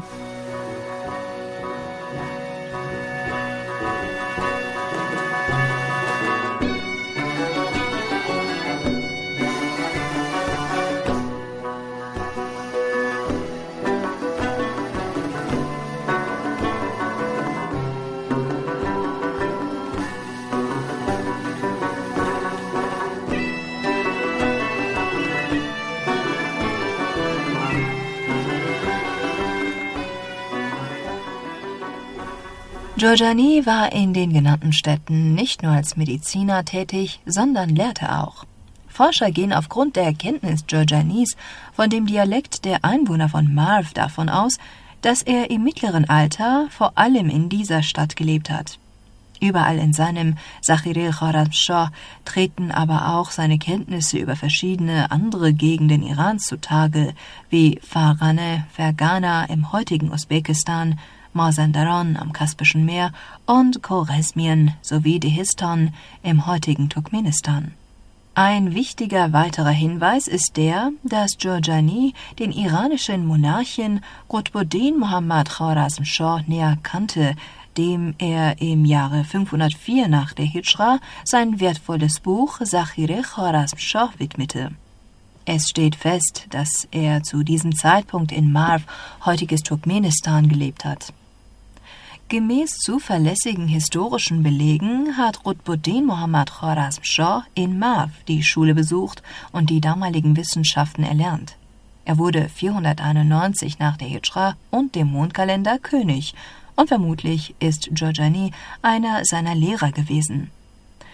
Jorjani war in den genannten Städten nicht nur als Mediziner tätig, sondern lehrte auch. Forscher gehen aufgrund der Erkenntnis Jorjanis von dem Dialekt der Einwohner von Marv davon aus, dass er im mittleren Alter vor allem in dieser Stadt gelebt hat. Überall in seinem Zakhireh Khwarazmshah treten aber auch seine Kenntnisse über verschiedene andere Gegenden Irans zutage, wie Fargane, Fergana im heutigen Usbekistan, Mazandaran am Kaspischen Meer und Khorezmien sowie Dehistan im heutigen Turkmenistan. Ein wichtiger weiterer Hinweis ist der, dass Jorjani den iranischen Monarchen Qutbuddin Muhammad Khwarazmshah näher kannte, dem er im Jahre 504 nach der Hijra sein wertvolles Buch Zakhireh Khwarazmshah widmete. Es steht fest, dass er zu diesem Zeitpunkt in Marv, heutiges Turkmenistan, gelebt hat. Gemäß zuverlässigen historischen Belegen hat Qutbuddin Muhammad Khwarazmshah in Marv die Schule besucht und die damaligen Wissenschaften erlernt. Er wurde 491 nach der Hijra und dem Mondkalender König und vermutlich ist Jorjani einer seiner Lehrer gewesen.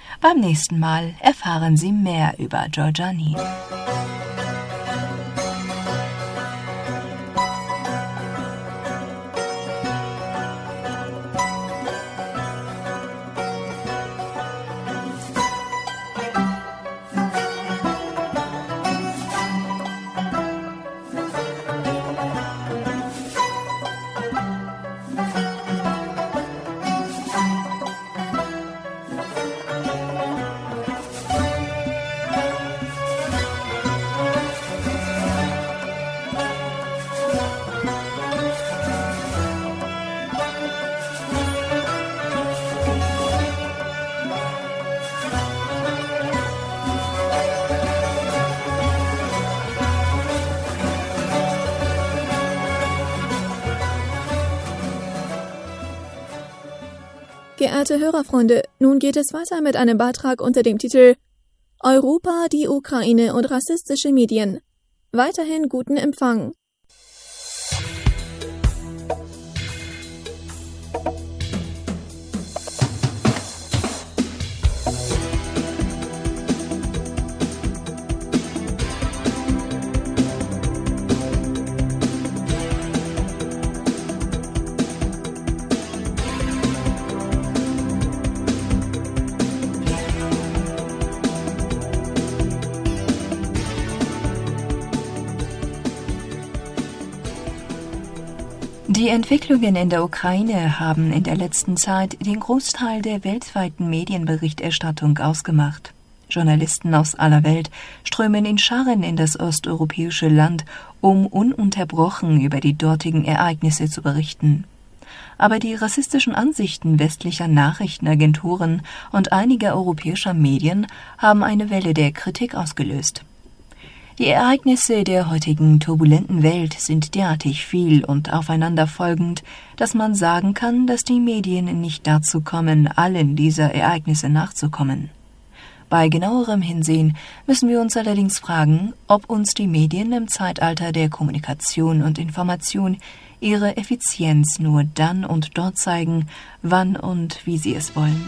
Beim nächsten Mal erfahren Sie mehr über Giorgiani. Geehrte Hörerfreunde, nun geht es weiter mit einem Beitrag unter dem Titel Europa, die Ukraine und rassistische Medien. Weiterhin guten Empfang. Die Entwicklungen in der Ukraine haben in der letzten Zeit den Großteil der weltweiten Medienberichterstattung ausgemacht. Journalisten aus aller Welt strömen in Scharen in das osteuropäische Land, um ununterbrochen über die dortigen Ereignisse zu berichten. Aber die rassistischen Ansichten westlicher Nachrichtenagenturen und einiger europäischer Medien haben eine Welle der Kritik ausgelöst. Die Ereignisse der heutigen turbulenten Welt sind derartig viel und aufeinanderfolgend, dass man sagen kann, dass die Medien nicht dazu kommen, allen dieser Ereignisse nachzukommen. Bei genauerem Hinsehen müssen wir uns allerdings fragen, ob uns die Medien im Zeitalter der Kommunikation und Information ihre Effizienz nur dann und dort zeigen, wann und wie sie es wollen.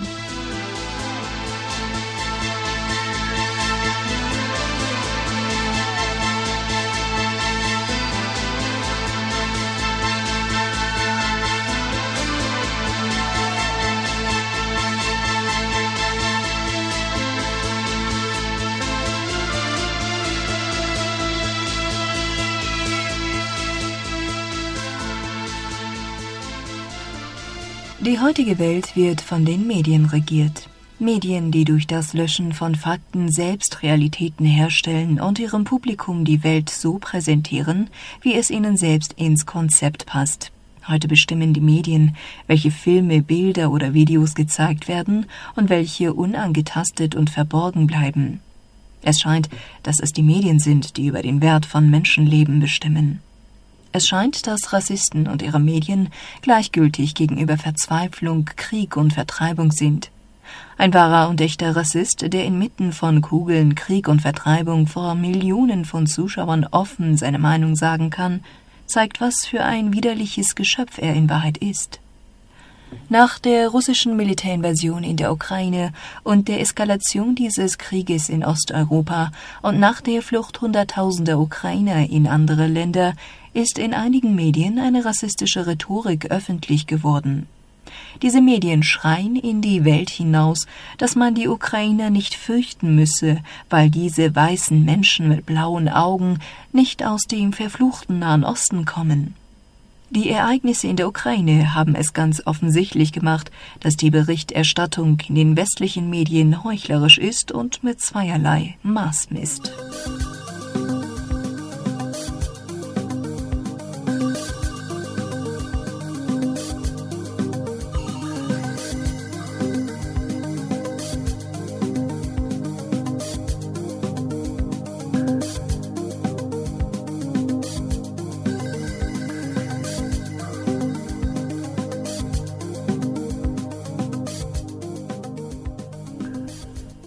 Die heutige Welt wird von den Medien regiert. Medien, die durch das Löschen von Fakten selbst Realitäten herstellen und ihrem Publikum die Welt so präsentieren, wie es ihnen selbst ins Konzept passt. Heute bestimmen die Medien, welche Filme, Bilder oder Videos gezeigt werden und welche unangetastet und verborgen bleiben. Es scheint, dass es die Medien sind, die über den Wert von Menschenleben bestimmen. Es scheint, dass Rassisten und ihre Medien gleichgültig gegenüber Verzweiflung, Krieg und Vertreibung sind. Ein wahrer und echter Rassist, der inmitten von Kugeln, Krieg und Vertreibung vor Millionen von Zuschauern offen seine Meinung sagen kann, zeigt, was für ein widerliches Geschöpf er in Wahrheit ist. Nach der russischen Militärinvasion in der Ukraine und der Eskalation dieses Krieges in Osteuropa und nach der Flucht hunderttausender Ukrainer in andere Länder ist in einigen Medien eine rassistische Rhetorik öffentlich geworden. Diese Medien schreien in die Welt hinaus, dass man die Ukrainer nicht fürchten müsse, weil diese weißen Menschen mit blauen Augen nicht aus dem verfluchten Nahen Osten kommen. Die Ereignisse in der Ukraine haben es ganz offensichtlich gemacht, dass die Berichterstattung in den westlichen Medien heuchlerisch ist und mit zweierlei Maß misst.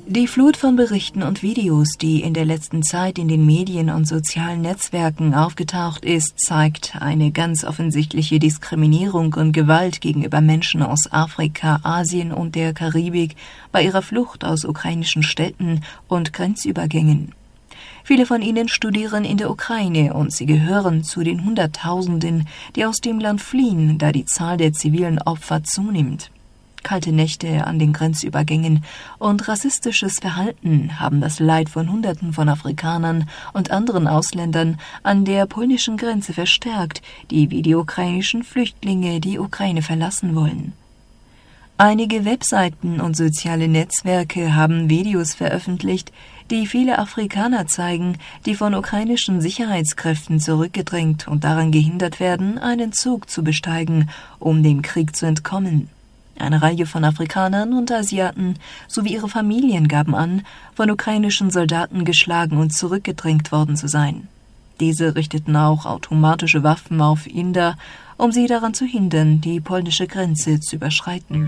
Die Flut von Berichten und Videos, die in der letzten Zeit in den Medien und sozialen Netzwerken aufgetaucht ist, zeigt eine ganz offensichtliche Diskriminierung und Gewalt gegenüber Menschen aus Afrika, Asien und der Karibik bei ihrer Flucht aus ukrainischen Städten und Grenzübergängen. Viele von ihnen studieren in der Ukraine und sie gehören zu den Hunderttausenden, die aus dem Land fliehen, da die Zahl der zivilen Opfer zunimmt. Kalte Nächte an den Grenzübergängen und rassistisches Verhalten haben das Leid von Hunderten von Afrikanern und anderen Ausländern an der polnischen Grenze verstärkt, die wie die ukrainischen Flüchtlinge die Ukraine verlassen wollen. Einige Webseiten und soziale Netzwerke haben Videos veröffentlicht, die viele Afrikaner zeigen, die von ukrainischen Sicherheitskräften zurückgedrängt und daran gehindert werden, einen Zug zu besteigen, um dem Krieg zu entkommen. Eine Reihe von Afrikanern und Asiaten sowie ihre Familien gaben an, von ukrainischen Soldaten geschlagen und zurückgedrängt worden zu sein. Diese richteten auch automatische Waffen auf Inder, um sie daran zu hindern, die polnische Grenze zu überschreiten.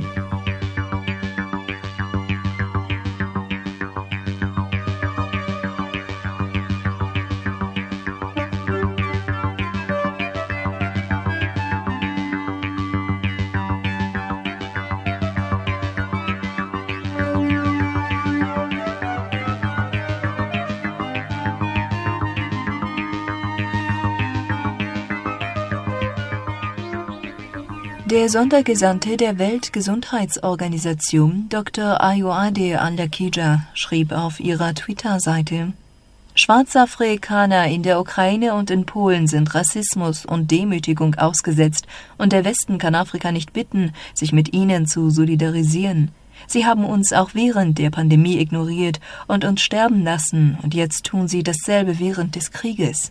Der Sondergesandte der Weltgesundheitsorganisation, Dr. Ayoade Al-Lakija, schrieb auf ihrer Twitter-Seite: Schwarzafrikaner in der Ukraine und in Polen sind Rassismus und Demütigung ausgesetzt, und der Westen kann Afrika nicht bitten, sich mit ihnen zu solidarisieren. Sie haben uns auch während der Pandemie ignoriert und uns sterben lassen, und jetzt tun sie dasselbe während des Krieges.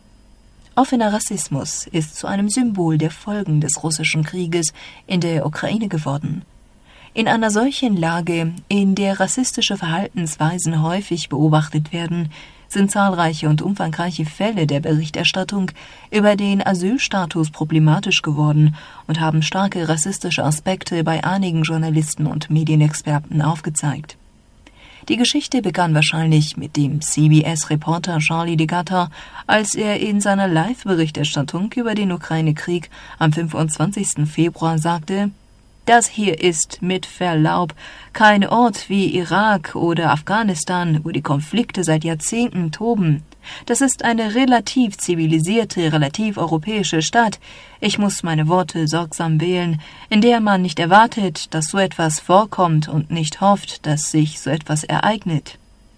Offener Rassismus ist zu einem Symbol der Folgen des russischen Krieges in der Ukraine geworden. In einer solchen Lage, in der rassistische Verhaltensweisen häufig beobachtet werden, sind zahlreiche und umfangreiche Fälle der Berichterstattung über den Asylstatus problematisch geworden und haben starke rassistische Aspekte bei einigen Journalisten und Medienexperten aufgezeigt. Die Geschichte begann wahrscheinlich mit dem CBS-Reporter Charlie DeGatta, als er in seiner Live-Berichterstattung über den Ukraine-Krieg am 25. Februar sagte: Das hier ist, mit Verlaub, kein Ort wie Irak oder Afghanistan, wo die Konflikte seit Jahrzehnten toben. Das ist eine relativ zivilisierte, relativ europäische Stadt. Ich muss meine Worte sorgsam wählen, in der man nicht erwartet, dass so etwas vorkommt und nicht hofft, dass sich so etwas ereignet.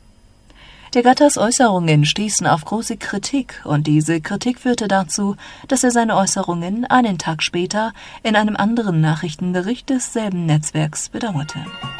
Der Gattas Äußerungen stießen auf große Kritik, und diese Kritik führte dazu, dass er seine Äußerungen einen Tag später in einem anderen Nachrichtenbericht desselben Netzwerks bedauerte.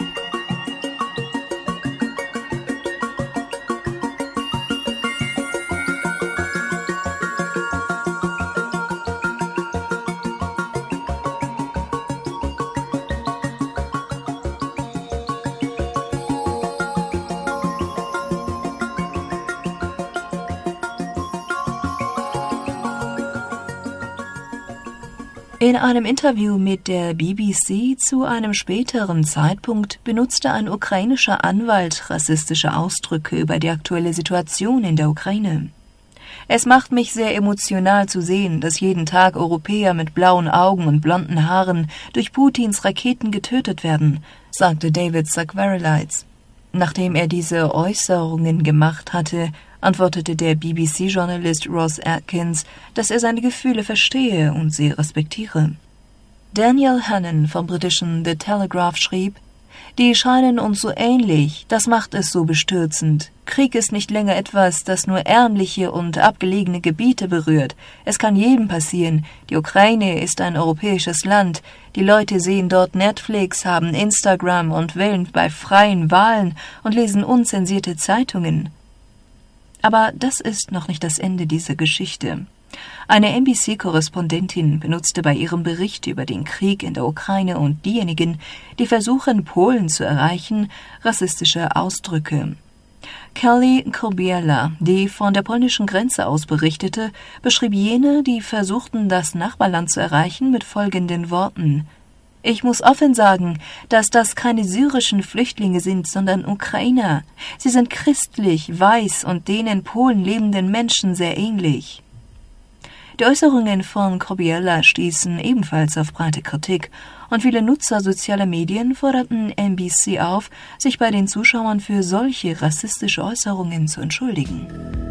In einem Interview mit der BBC zu einem späteren Zeitpunkt benutzte ein ukrainischer Anwalt rassistische Ausdrücke über die aktuelle Situation in der Ukraine. Es macht mich sehr emotional zu sehen, dass jeden Tag Europäer mit blauen Augen und blonden Haaren durch Putins Raketen getötet werden, sagte David Sakvarilides. Nachdem er diese Äußerungen gemacht hatte, antwortete der BBC-Journalist Ross Atkins, dass er seine Gefühle verstehe und sie respektiere. Daniel Hannan vom britischen The Telegraph schrieb: Die scheinen uns so ähnlich, das macht es so bestürzend. Krieg ist nicht länger etwas, das nur ärmliche und abgelegene Gebiete berührt. Es kann jedem passieren. Die Ukraine ist ein europäisches Land. Die Leute sehen dort Netflix, haben Instagram und wählen bei freien Wahlen und lesen unzensierte Zeitungen. Aber das ist noch nicht das Ende dieser Geschichte. Eine NBC-Korrespondentin benutzte bei ihrem Bericht über den Krieg in der Ukraine und diejenigen, die versuchen, Polen zu erreichen, rassistische Ausdrücke. Kelly Kobiela, die von der polnischen Grenze aus berichtete, beschrieb jene, die versuchten, das Nachbarland zu erreichen, mit folgenden Worten: Ich muss offen sagen, dass das keine syrischen Flüchtlinge sind, sondern Ukrainer. Sie sind christlich, weiß und den in Polen lebenden Menschen sehr ähnlich. Die Äußerungen von Kobiela stießen ebenfalls auf breite Kritik und viele Nutzer sozialer Medien forderten NBC auf, sich bei den Zuschauern für solche rassistische Äußerungen zu entschuldigen.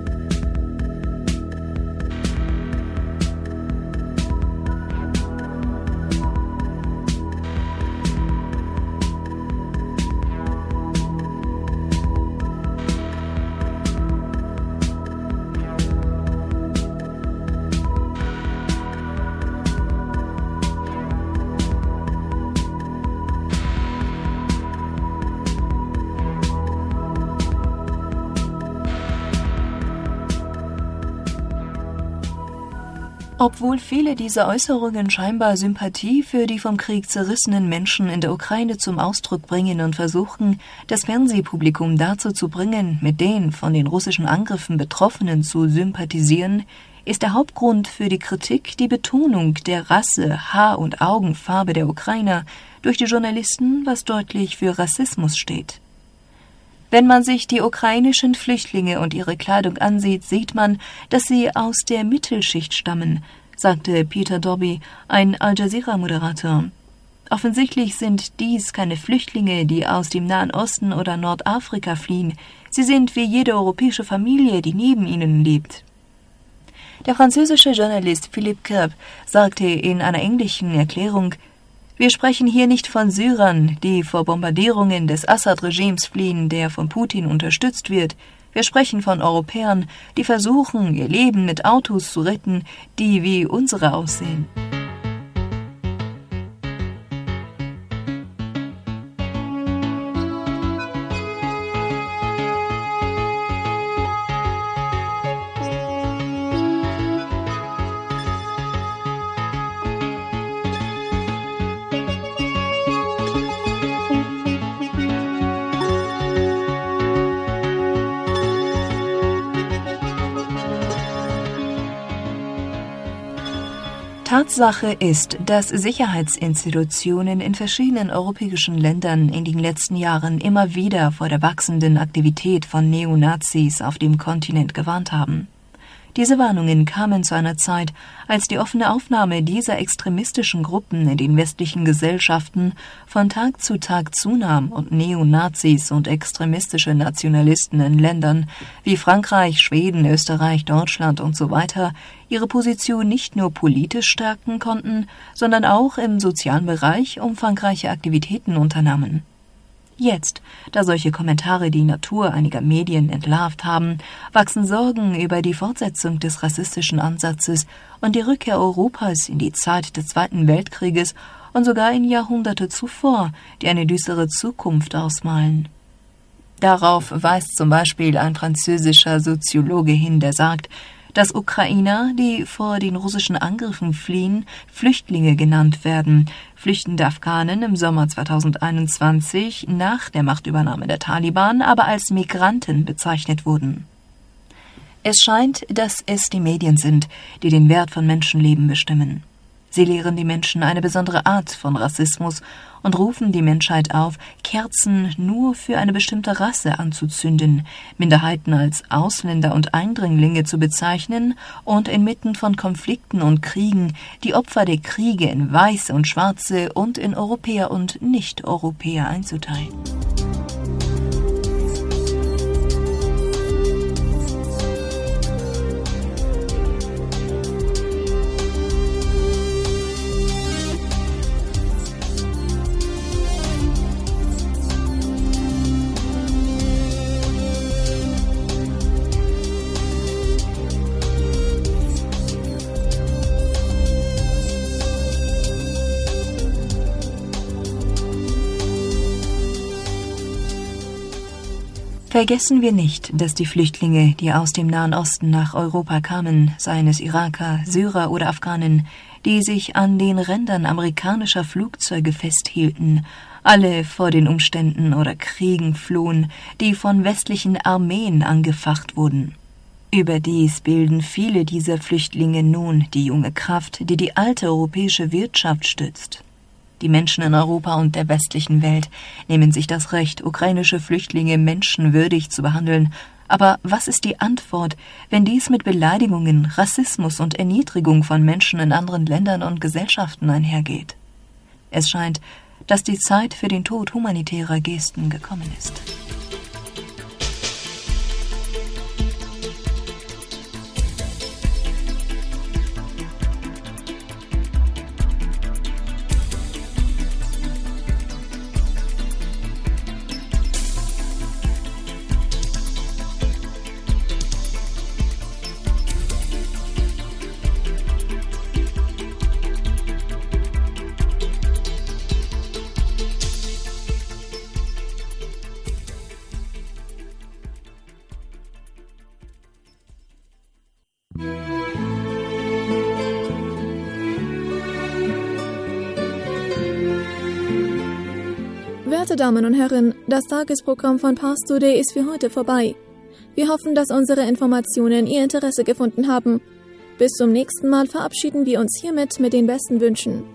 Obwohl viele dieser Äußerungen scheinbar Sympathie für die vom Krieg zerrissenen Menschen in der Ukraine zum Ausdruck bringen und versuchen, das Fernsehpublikum dazu zu bringen, mit den von den russischen Angriffen Betroffenen zu sympathisieren, ist der Hauptgrund für die Kritik die Betonung der Rasse, Haar- und Augenfarbe der Ukrainer durch die Journalisten, was deutlich für Rassismus steht. Wenn man sich die ukrainischen Flüchtlinge und ihre Kleidung ansieht, sieht man, dass sie aus der Mittelschicht stammen, sagte Peter Dobbie, ein Al-Jazeera-Moderator. Offensichtlich sind dies keine Flüchtlinge, die aus dem Nahen Osten oder Nordafrika fliehen. Sie sind wie jede europäische Familie, die neben ihnen lebt. Der französische Journalist Philippe Kerb sagte in einer englischen Erklärung: Wir sprechen hier nicht von Syrern, die vor Bombardierungen des Assad-Regimes fliehen, der von Putin unterstützt wird. Wir sprechen von Europäern, die versuchen, ihr Leben mit Autos zu retten, die wie unsere aussehen. Tatsache ist, dass Sicherheitsinstitutionen in verschiedenen europäischen Ländern in den letzten Jahren immer wieder vor der wachsenden Aktivität von Neonazis auf dem Kontinent gewarnt haben. Diese Warnungen kamen zu einer Zeit, als die offene Aufnahme dieser extremistischen Gruppen in den westlichen Gesellschaften von Tag zu Tag zunahm und Neonazis und extremistische Nationalisten in Ländern wie Frankreich, Schweden, Österreich, Deutschland und so weiter ihre Position nicht nur politisch stärken konnten, sondern auch im sozialen Bereich umfangreiche Aktivitäten unternahmen. Jetzt, da solche Kommentare die Natur einiger Medien entlarvt haben, wachsen Sorgen über die Fortsetzung des rassistischen Ansatzes und die Rückkehr Europas in die Zeit des Zweiten Weltkrieges und sogar in Jahrhunderte zuvor, die eine düstere Zukunft ausmalen. Darauf weist zum Beispiel ein französischer Soziologe hin, der sagt, dass Ukrainer, die vor den russischen Angriffen fliehen, Flüchtlinge genannt werden, flüchtende Afghanen im Sommer 2021 nach der Machtübernahme der Taliban aber als Migranten bezeichnet wurden. Es scheint, dass es die Medien sind, die den Wert von Menschenleben bestimmen. Sie lehren die Menschen eine besondere Art von Rassismus und rufen die Menschheit auf, Kerzen nur für eine bestimmte Rasse anzuzünden, Minderheiten als Ausländer und Eindringlinge zu bezeichnen und inmitten von Konflikten und Kriegen die Opfer der Kriege in Weiße und Schwarze und in Europäer und Nicht-Europäer einzuteilen. Vergessen wir nicht, dass die Flüchtlinge, die aus dem Nahen Osten nach Europa kamen, seien es Iraker, Syrer oder Afghanen, die sich an den Rändern amerikanischer Flugzeuge festhielten, alle vor den Umständen oder Kriegen flohen, die von westlichen Armeen angefacht wurden. Überdies bilden viele dieser Flüchtlinge nun die junge Kraft, die die alte europäische Wirtschaft stützt. Die Menschen in Europa und der westlichen Welt nehmen sich das Recht, ukrainische Flüchtlinge menschenwürdig zu behandeln. Aber was ist die Antwort, wenn dies mit Beleidigungen, Rassismus und Erniedrigung von Menschen in anderen Ländern und Gesellschaften einhergeht? Es scheint, dass die Zeit für den Tod humanitärer Gesten gekommen ist. Werte Damen und Herren, das Tagesprogramm von Pars Today ist für heute vorbei. Wir hoffen, dass unsere Informationen Ihr Interesse gefunden haben. Bis zum nächsten Mal verabschieden wir uns hiermit mit den besten Wünschen.